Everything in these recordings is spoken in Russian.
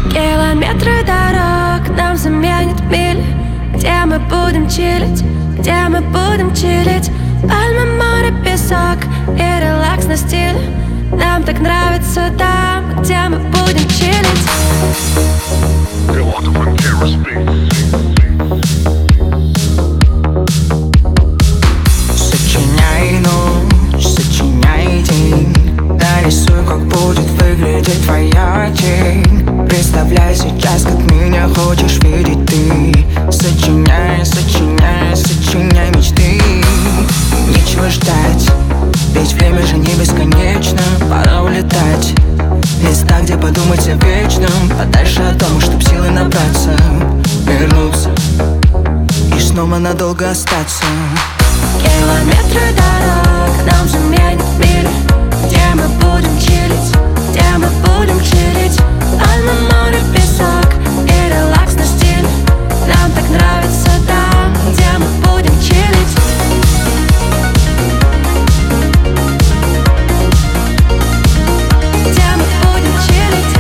Километры дорог нам заменят мили. Где мы будем чилить, где мы будем чилить? Пальмы, море, песок и релакс на стиле. Нам так нравится там, где мы будем чилить. Сочиняй ночь, сочиняй день. Нарисуй, как будет выглядеть твоя тень. Представляй сейчас, как меня хочешь видеть ты. Сочиняй, сочиняй, сочиняй мечты. Нечего ждать, ведь время же не бесконечно. Пора улетать в места, где подумать о вечном. Подальше от дома, чтоб силы набраться, вернуться и снова надолго остаться. Километры дорог нам заменят мили. Где мы будем чилить, где мы будем чилить? Пальмы, море, песок и релакс на стиле. Нам так нравится там, где мы будем чилить. Где мы будем чилить?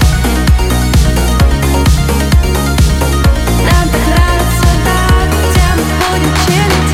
Нам так нравится там, где мы будем чилить.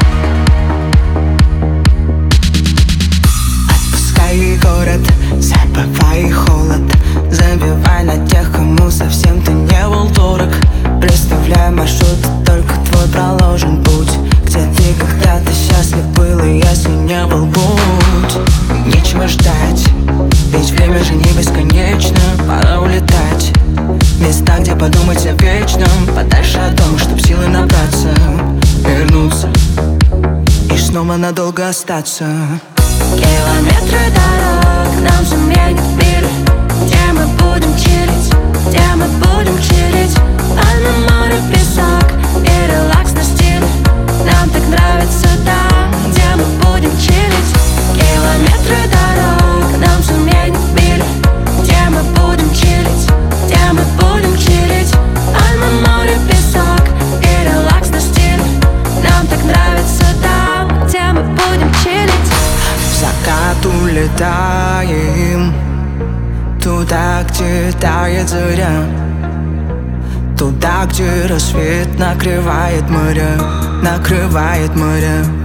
Отпускай город, забывай холод. Забивай на тех, кому совсем ты не был дорог. Представляй маршрут, только твой проложен путь. Где ты когда-то счастлив был, и если не был, будь. Нечего ждать, ведь время же не бесконечно. Пора улетать в места, где подумать о вечном. Подальше от дома, чтоб силы набраться, вернуться и снова надолго остаться. Километры дорог нам заменят мили. Где мы будем чилить, где мы будем чилить? Пальмы, море, песок и релакс на стиле. Нам так нравится там, где мы будем чилить. Километры дорог нам заменят мили. Где мы будем чилить, где мы будем чилить? Пальмы, море, песок и релакс на стиле. Нам так нравится там, где мы будем чилить. В закат улетаем туда, где тает заря. Туда, где рассвет накрывает моря, накрывает моря.